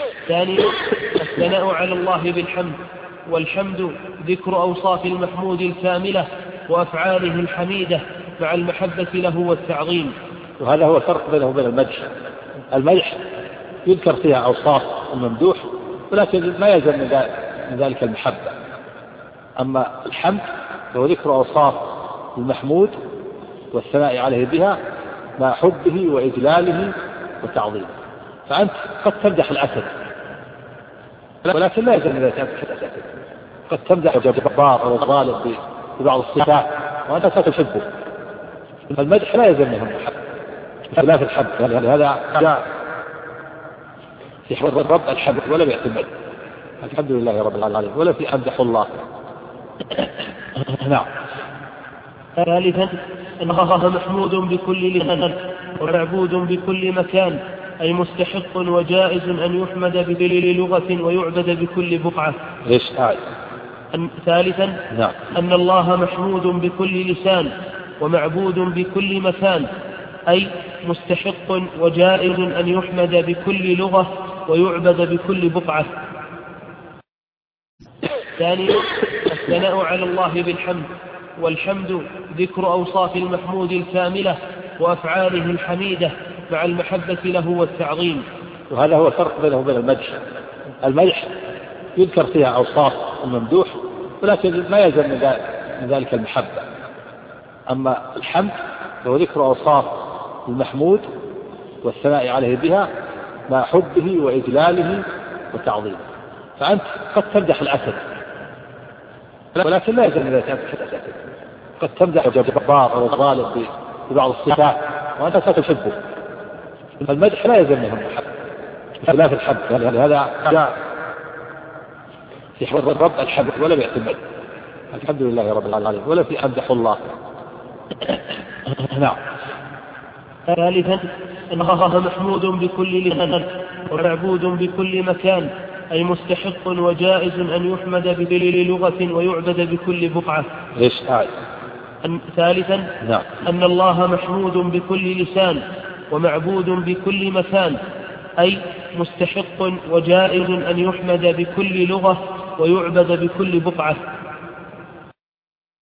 ثانيا الثناء على الله بالحمد، والحمد ذكر أوصاف المحمود الكاملة وأفعاله الحميدة مع المحبة له والتعظيم. وهذا هو الفرق بينه وبين المدح. المدح يذكر فيها أوصاف الممدوح ولكن ما يلزم من ذلك المحبة. أما الحمد هو ذكر أوصاف المحمود والثناء عليه بها مع حبه وإجلاله وتعظيمه. فأنت قد تمدح الأسد ولكن لا يلزم من ذلك الأسد، قد تمدح الجبار أو الظالم ببعض الصفات وأنت ستحبه. المدح لا يلزم منه المحبة خلاف الحب. هذا جاء في حب الرب الحمد ولا يعتمد الحمد لله رب العالمين ولا في أمدح الله. نعم. ثالثا أن الله محمود بكل لسان ومعبود بكل مكان، أي مستحق وجائز أن يحمد بكل لغة ويعبد بكل بقعة. ثالثا نعم. أن الله محمود بكل لسان ومعبود بكل مكان، أي مستحق وجائز أن يحمد بكل لغة ويعبد بكل بقعة. ثانيا الثناء على الله بالحمد، والحمد ذكر أوصاف المحمود الكاملة وأفعاله الحميدة مع المحبة له والتعظيم. وهذا هو الفرق بينه وبين المدح. المدح يذكر فيها أوصاف الممدوح ولكن ما يلزم من ذلك المحبة. أما الحمد هو ذكر أوصاف المحمود والثناء عليه بها مع حبه وإجلاله وتعظيمه. فأنت قد تمدح الأسد ولكن لا يلزم من ذلك الأسد، قد تمدح الجبار أو الظالم ببعض الصفات وأنت ستحبه. المدح لا يلزم منه المحبة خلاف الحب. هذا جاء في حب الرب الحمد ولا يعتمد الحمد لله رب العالمين ولا في أمدح الله. نعم. ثالثا أن الله محمود بكل لسان ومعبود بكل مكان، أي مستحق وجائز أن يحمد بكل لغة ويعبد بكل بقعة. ثالثا نعم. أن الله محمود بكل لسان ومعبود بكل مكان، أي مستحق وجائز أن يحمد بكل لغة ويعبد بكل بقعة.